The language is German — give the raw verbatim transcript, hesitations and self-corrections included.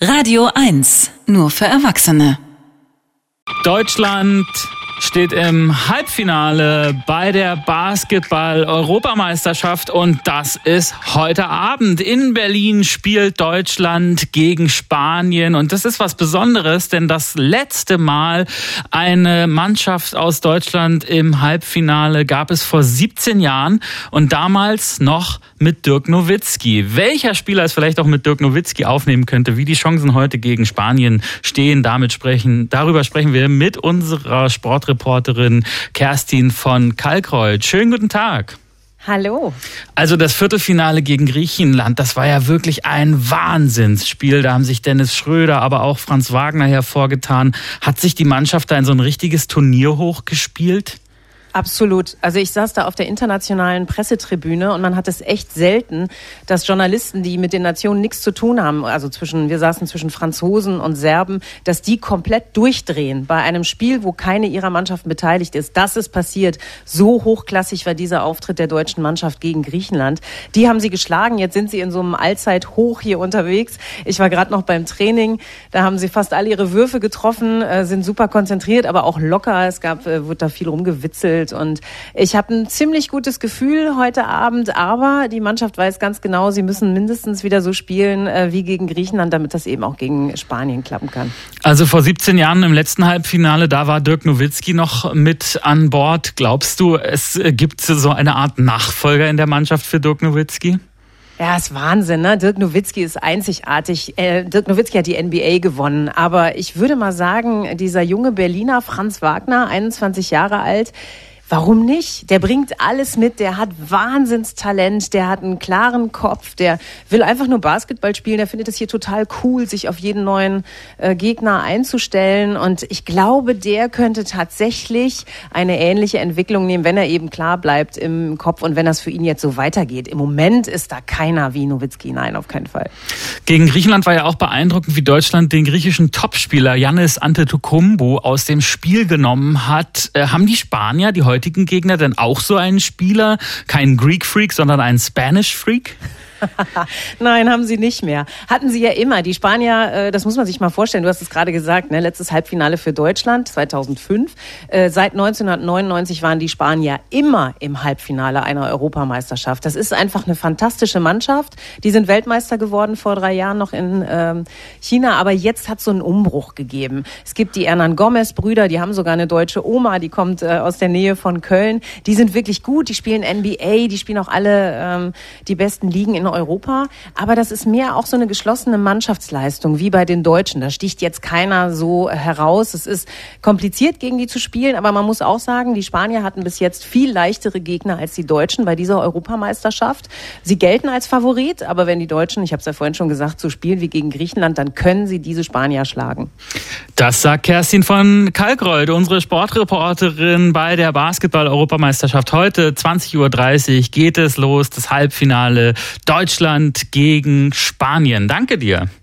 Radio eins, nur für Erwachsene. Deutschland steht im Halbfinale bei der Basketball-Europameisterschaft und das ist heute Abend. In Berlin spielt Deutschland gegen Spanien und das ist was Besonderes, denn das letzte Mal eine Mannschaft aus Deutschland im Halbfinale gab es vor siebzehn Jahren und damals noch mit Dirk Nowitzki. Welcher Spieler es vielleicht auch mit Dirk Nowitzki aufnehmen könnte, wie die Chancen heute gegen Spanien stehen, damit sprechen, darüber sprechen wir mit unserer Sportreporterin Kerstin von Kalkreuth. Schönen guten Tag. Hallo. Also das Viertelfinale gegen Griechenland, das war ja wirklich ein Wahnsinnsspiel. Da haben sich Dennis Schröder, aber auch Franz Wagner hervorgetan. Hat sich die Mannschaft da in so ein richtiges Turnier hochgespielt? Absolut. Also ich saß da auf der internationalen Pressetribüne und man hat es echt selten, dass Journalisten, die mit den Nationen nichts zu tun haben, also zwischen, wir saßen zwischen Franzosen und Serben, dass die komplett durchdrehen bei einem Spiel, wo keine ihrer Mannschaften beteiligt ist. Das ist passiert. So hochklassig war dieser Auftritt der deutschen Mannschaft gegen Griechenland. Die haben sie geschlagen. Jetzt sind sie in so einem Allzeithoch hier unterwegs. Ich war gerade noch beim Training. Da haben sie fast alle ihre Würfe getroffen, sind super konzentriert, aber auch locker. Es gab, wurde da viel rumgewitzelt. Und ich habe ein ziemlich gutes Gefühl heute Abend, aber die Mannschaft weiß ganz genau, sie müssen mindestens wieder so spielen äh, wie gegen Griechenland, damit das eben auch gegen Spanien klappen kann. Also vor siebzehn Jahren im letzten Halbfinale, da war Dirk Nowitzki noch mit an Bord. Glaubst du, es gibt so eine Art Nachfolger in der Mannschaft für Dirk Nowitzki? Ja, ist Wahnsinn, ne? Dirk Nowitzki ist einzigartig. Äh, Dirk Nowitzki hat die N B A gewonnen. Aber ich würde mal sagen, dieser junge Berliner Franz Wagner, einundzwanzig Jahre alt, warum nicht? Der bringt alles mit, der hat Wahnsinnstalent, der hat einen klaren Kopf, der will einfach nur Basketball spielen, der findet es hier total cool, sich auf jeden neuen äh, Gegner einzustellen und ich glaube, der könnte tatsächlich eine ähnliche Entwicklung nehmen, wenn er eben klar bleibt im Kopf und wenn das für ihn jetzt so weitergeht. Im Moment ist da keiner wie Nowitzki, nein, auf keinen Fall. Gegen Griechenland war ja auch beeindruckend, wie Deutschland den griechischen Topspieler Giannis Antetokounmpo aus dem Spiel genommen hat. Äh, haben die Spanier, die heute Gegner denn auch so einen Spieler? Kein Greek Freak, sondern einen Spanish Freak? Nein, haben sie nicht mehr. Hatten sie ja immer. Die Spanier, das muss man sich mal vorstellen, du hast es gerade gesagt, ne? Letztes Halbfinale für Deutschland, zweitausendfünf. Seit neunzehnhundertneunundneunzig waren die Spanier immer im Halbfinale einer Europameisterschaft. Das ist einfach eine fantastische Mannschaft. Die sind Weltmeister geworden vor drei Jahren noch in ähm, China, aber jetzt hat es so einen Umbruch gegeben. Es gibt die Hernan-Gomez-Brüder, die haben sogar eine deutsche Oma, die kommt äh, aus der Nähe von Köln. Die sind wirklich gut, die spielen N B A, die spielen auch alle ähm, die besten Ligen in Europa, aber das ist mehr auch so eine geschlossene Mannschaftsleistung, wie bei den Deutschen. Da sticht jetzt keiner so heraus. Es ist kompliziert, gegen die zu spielen, aber man muss auch sagen, die Spanier hatten bis jetzt viel leichtere Gegner als die Deutschen bei dieser Europameisterschaft. Sie gelten als Favorit, aber wenn die Deutschen, ich habe es ja vorhin schon gesagt, so spielen wie gegen Griechenland, dann können sie diese Spanier schlagen. Das sagt Kerstin von Kalkreuth, unsere Sportreporterin bei der Basketball-Europameisterschaft. Heute zwanzig Uhr dreißig geht es los, das Halbfinale Deutschland gegen Spanien. Danke dir.